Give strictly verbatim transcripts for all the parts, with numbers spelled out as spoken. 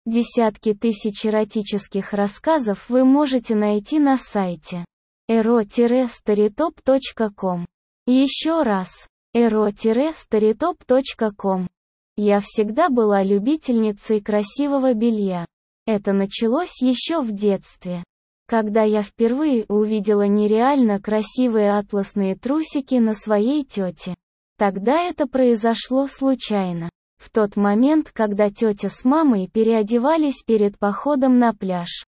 Десятки тысяч эротических рассказов вы можете найти на сайте эро старитоп точка ком. Еще раз, эро старитоп точка ком. Я всегда была любительницей красивого белья. Это началось еще в детстве, когда я впервые увидела нереально красивые атласные трусики на своей тете. Тогда это произошло случайно. В тот момент, когда тетя с мамой переодевались перед походом на пляж.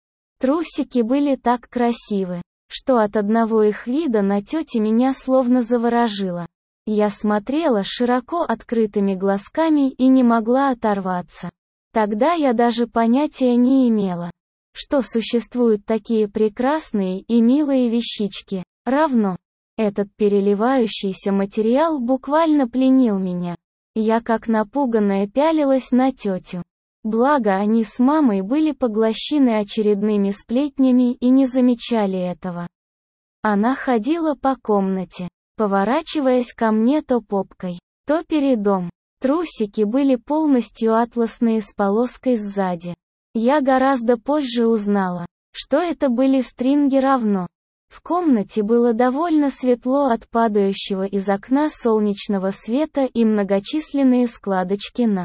Трусики были так красивы, что от одного их вида на тете меня словно заворожило. Я смотрела широко открытыми глазками и не могла оторваться. Тогда я даже понятия не имела, что существуют такие прекрасные и милые вещички. Равно, этот переливающийся материал буквально пленил меня. Я как напуганная пялилась на тетю. Благо они с мамой были поглощены очередными сплетнями и не замечали этого. Она ходила по комнате, поворачиваясь ко мне то попкой, то передом. Трусики были полностью атласные с полоской сзади. Я гораздо позже узнала, что это были стринги равно. В комнате было довольно светло от падающего из окна солнечного света и многочисленные складочки на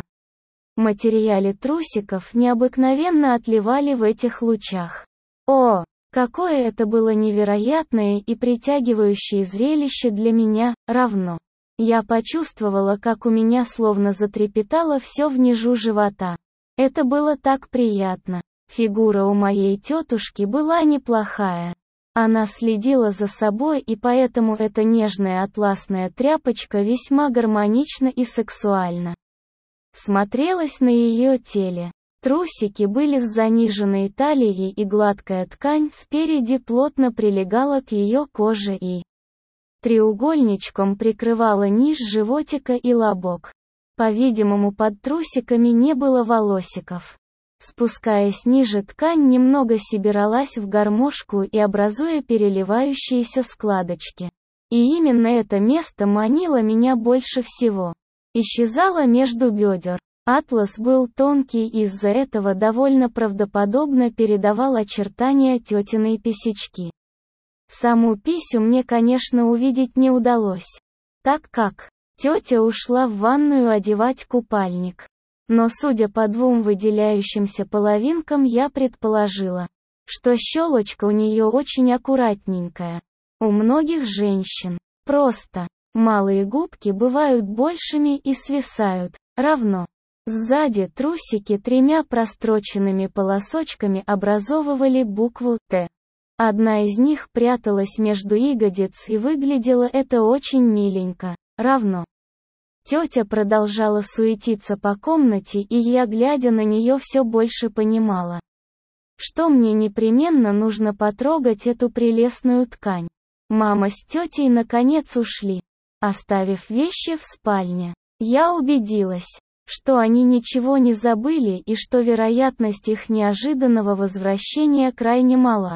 материале трусиков необыкновенно отливали в этих лучах. О, какое это было невероятное и притягивающее зрелище для меня, равно. Я почувствовала, как у меня словно затрепетало все внизу живота. Это было так приятно. Фигура у моей тетушки была неплохая. Она следила за собой, и поэтому эта нежная атласная тряпочка весьма гармонично и сексуально смотрелась на ее теле. Трусики были с заниженной талией, и гладкая ткань спереди плотно прилегала к ее коже и треугольничком прикрывала низ животика и лобок. По-видимому, под трусиками не было волосиков. Спускаясь ниже, ткань немного собиралась в гармошку и образуя переливающиеся складочки. И именно это место манило меня больше всего. Исчезало между бедер. Атлас был тонкий и из-за этого довольно правдоподобно передавал очертания тетиной писечки. Саму писю мне, конечно, увидеть не удалось, так как тетя ушла в ванную одевать купальник. Но судя по двум выделяющимся половинкам, я предположила, что щелочка у нее очень аккуратненькая. У многих женщин просто малые губки бывают большими и свисают. Равно. Сзади трусики тремя простроченными полосочками образовывали букву «Т». Одна из них пряталась между ягодиц, и выглядело это очень миленько. Равно. Тетя продолжала суетиться по комнате, и я, глядя на нее, все больше понимала, что мне непременно нужно потрогать эту прелестную ткань. Мама с тетей наконец ушли, оставив вещи в спальне. Я убедилась, что они ничего не забыли и что вероятность их неожиданного возвращения крайне мала.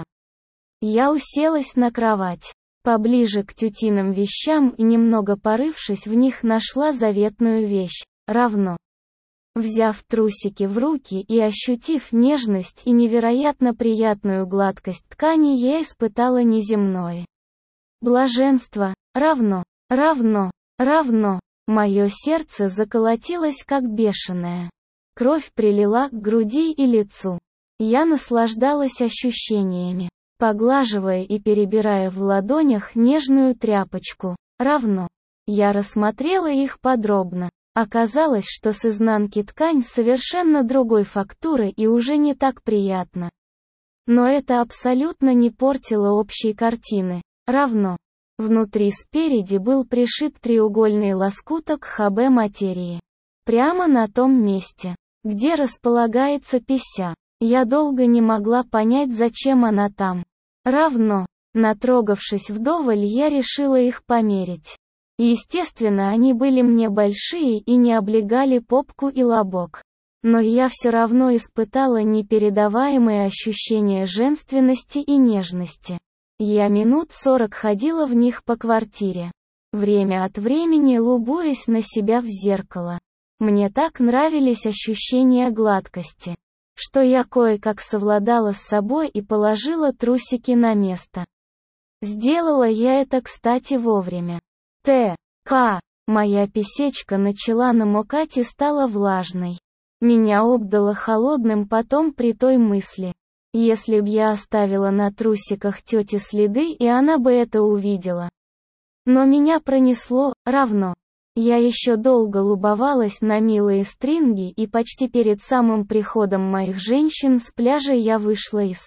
Я уселась на кровать поближе к тютиным вещам и, немного порывшись в них, нашла заветную вещь. Равно. Взяв трусики в руки и ощутив нежность и невероятно приятную гладкость ткани, я испытала неземное блаженство. Равно, равно, равно. Мое сердце заколотилось как бешеное. Кровь прилила к груди и лицу. Я наслаждалась ощущениями, поглаживая и перебирая в ладонях нежную тряпочку. Равно. Я рассмотрела их подробно. Оказалось, что с изнанки ткань совершенно другой фактуры и уже не так приятно. Но это абсолютно не портило общей картины. Равно. Внутри спереди был пришит треугольный лоскуток ХБ материи. Прямо на том месте, где располагается пися. Я долго не могла понять, зачем она там. Равно. Натрогавшись вдоволь, я решила их померить. Естественно, они были мне большие и не облегали попку и лобок. Но я все равно испытала непередаваемые ощущения женственности и нежности. Я минут сорок ходила в них по квартире, время от времени любуясь на себя в зеркало. Мне так нравились ощущения гладкости, что я кое-как совладала с собой и положила трусики на место. Сделала я это, кстати, вовремя. Т. К. Моя писечка начала намокать и стала влажной. Меня обдало холодным потом при той мысли. Если б я оставила на трусиках тети следы, и она бы это увидела. Но меня пронесло, равно. Я еще долго любовалась на милые стринги, и почти перед самым приходом моих женщин с пляжа я вышла из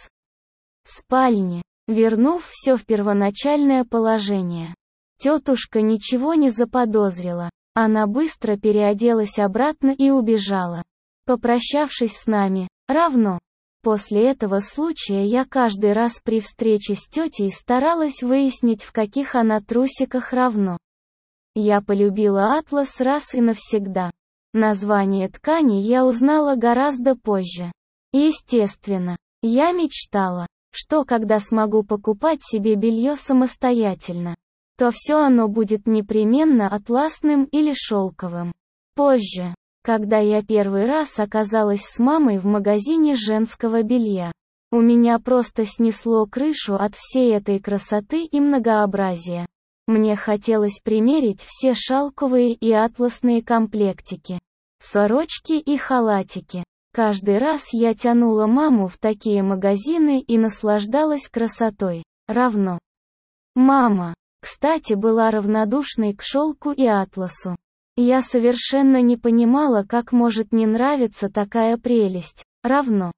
спальни, вернув все в первоначальное положение. Тетушка ничего не заподозрила. Она быстро переоделась обратно и убежала, попрощавшись с нами, равно. После этого случая я каждый раз при встрече с тетей старалась выяснить, в каких она трусиках равно. Я полюбила атлас раз и навсегда. Название ткани я узнала гораздо позже. Естественно, я мечтала, что когда смогу покупать себе белье самостоятельно, то все оно будет непременно атласным или шелковым. Позже, когда я первый раз оказалась с мамой в магазине женского белья, у меня просто снесло крышу от всей этой красоты и многообразия. Мне хотелось примерить все шелковые и атласные комплектики, сорочки и халатики. Каждый раз я тянула маму в такие магазины и наслаждалась красотой, равно. Мама, кстати, была равнодушной к шелку и атласу. Я совершенно не понимала, как может не нравиться такая прелесть, равно.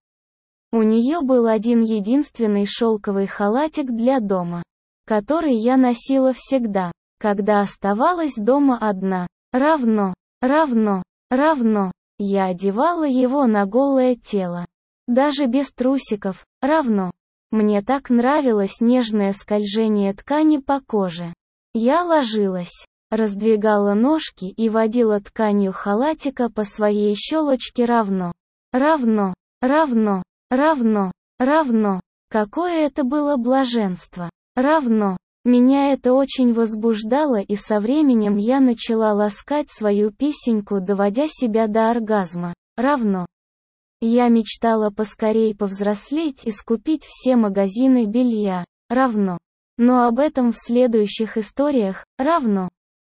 У нее был один единственный шелковый халатик для дома, который я носила всегда, когда оставалась дома одна, равно, равно, равно, я одевала его на голое тело. Даже без трусиков, равно. Мне так нравилось нежное скольжение ткани по коже. Я ложилась, раздвигала ножки и водила тканью халатика по своей щелочке равно. Равно, равно, равно, равно. Какое это было блаженство. Равно. Меня это очень возбуждало, и со временем я начала ласкать свою писеньку, доводя себя до оргазма. Равно. Я мечтала поскорей повзрослеть и скупить все магазины белья. Равно. Но об этом в следующих историях. Равно.